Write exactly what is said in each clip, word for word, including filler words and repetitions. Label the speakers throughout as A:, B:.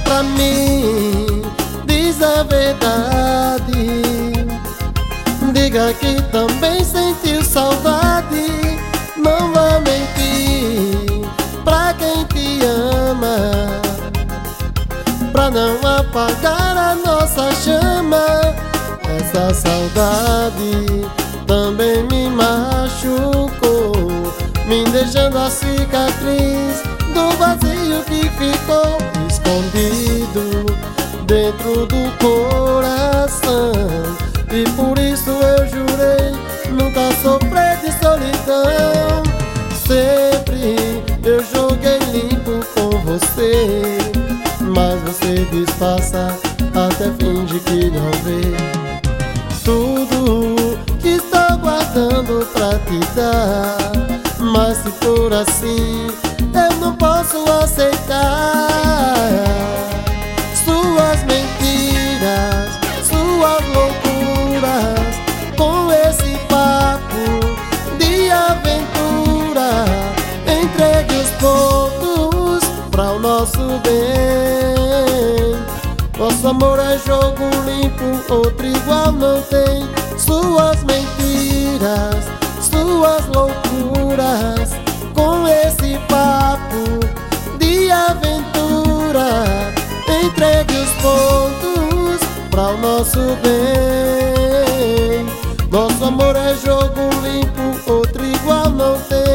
A: pra mim, diz a verdade. Diga que também sentiu saudade. Não vá mentir pra quem te ama, pra não apagar a nossa chama. Essa saudade também me machucou, me deixando a cicatriz do vazio que ficou escondido dentro do coração. E por isso eu jurei nunca sofrer de solidão. Sempre eu joguei limpo com você, mas você disfarça, até finge que não vê tudo que estou guardando pra te dar. Mas se for assim, eu não posso aceitar suas mentiras, suas loucuras, com esse papo de aventura. Entregue os pontos pra o nosso bem. Nosso amor é jogo limpo, outro igual não tem. Suas mentiras, suas loucuras, com esse papo de aventura. Entregue os pontos pra o nosso bem. Nosso amor é jogo limpo, outro igual não tem.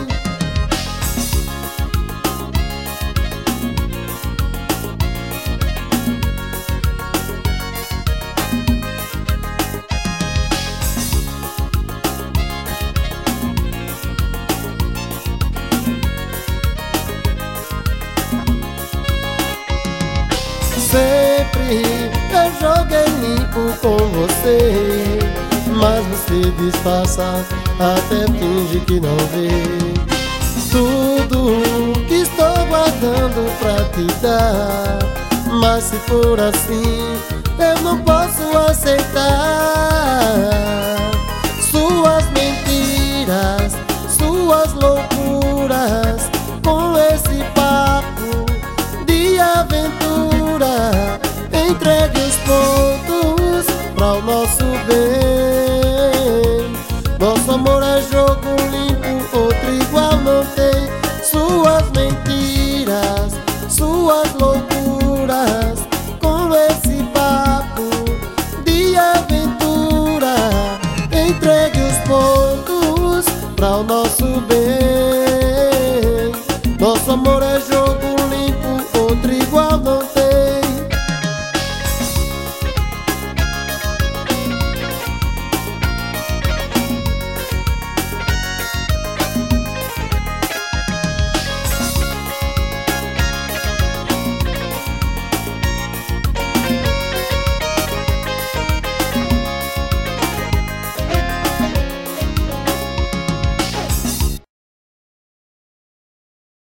A: Sempre eu joguei limpo com você, mas você disfarça, até finge que não vê tudo que estou guardando pra te dar. Mas se for assim, eu não posso aceitar suas mentiras, suas loucuras, com esse papo de aventura. Entregue os pontos pra o nosso bem. Nosso amor é jogo